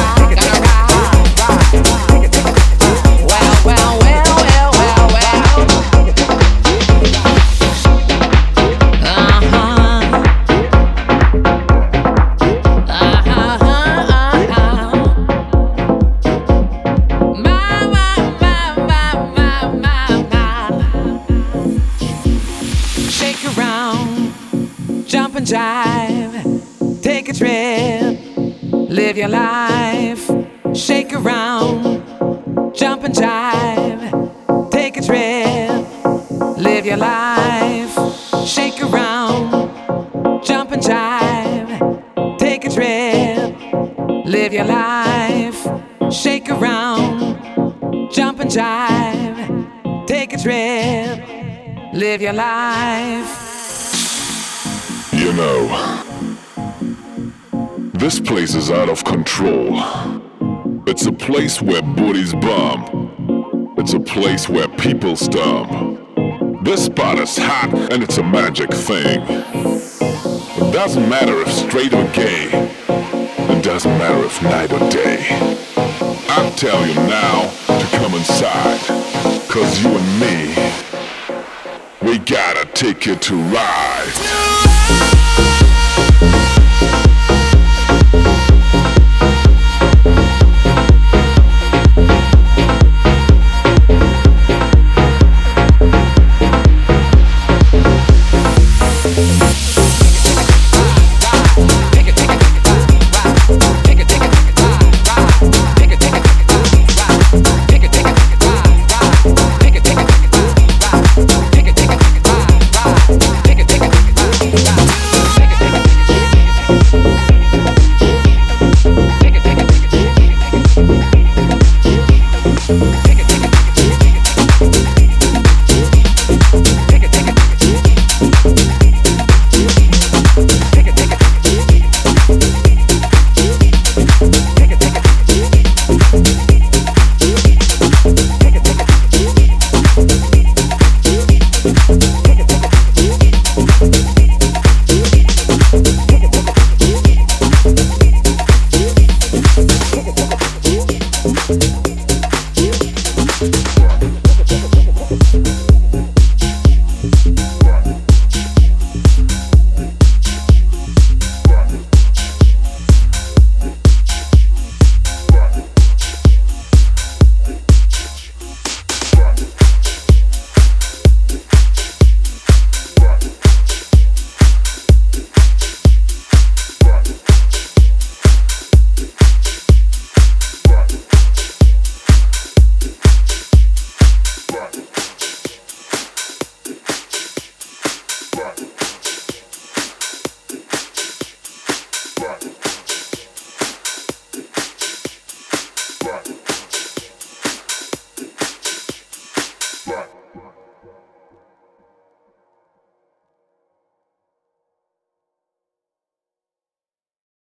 Live your life, shake around, jump and jive, take a trip. Live your life, shake around, jump and jive, take a trip. Live your life, shake around, jump and jive, take a trip. Live your life. You know, this place is out of control. It's a place where booties bump. It's a place where people stomp. This spot is hot and it's a magic thing. It doesn't matter if straight or gay. It doesn't matter if night or day. I tell you now to come inside. Cause you and me, we got a ticket to ride. back.